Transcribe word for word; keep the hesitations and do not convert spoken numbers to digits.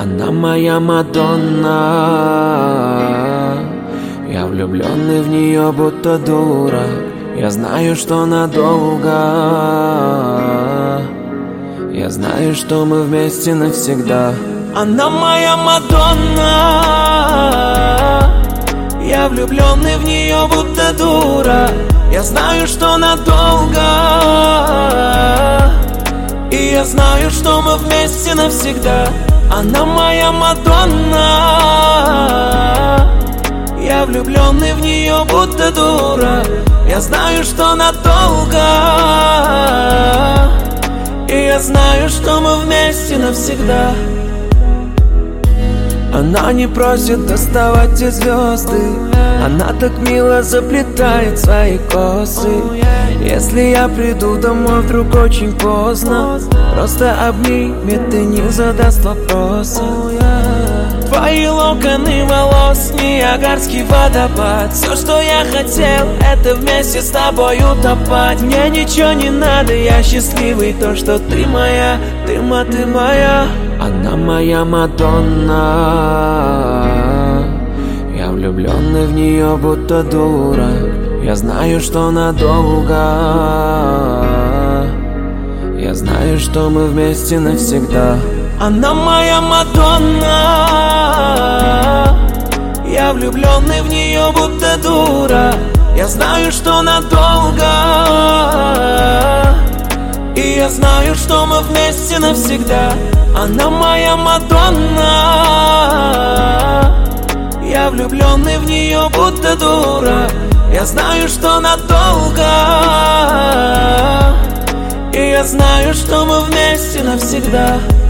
Она моя Мадонна. Я влюбленный в нее, будто дурак. Я знаю, что надолго. Я знаю, что мы вместе навсегда. Она моя Мадонна. Я влюбленный в нее, будто дура. Я знаю, что надолго. И я знаю, что мы вместе навсегда. Она моя Мадонна. Я влюбленный в нее, будто дура. Я знаю, что надолго. И я знаю, что мы вместе навсегда. Она не просит доставать те звезды. Она так мило заплетает свои косы. Если я приду домой вдруг очень поздно, просто обнимет и не задаст вопроса. Твои локоны волос, Ниагарский водопад. Все, что я хотел, это вместе с тобой утопать. Мне ничего не надо, я счастливый. То, что ты моя, ты ма, ты моя. Она моя Мадонна. Я влюбленный в нее, будто дурак. Я знаю, что надолго. Я знаю, что мы вместе навсегда. Она моя Мадонна. Я влюбленный в нее, будто дура. Я знаю, что надолго. И я знаю, что мы вместе навсегда. Она моя Мадонна. Я влюбленный в нее, будто дура. Я знаю, что надолго. И я знаю, что мы вместе навсегда.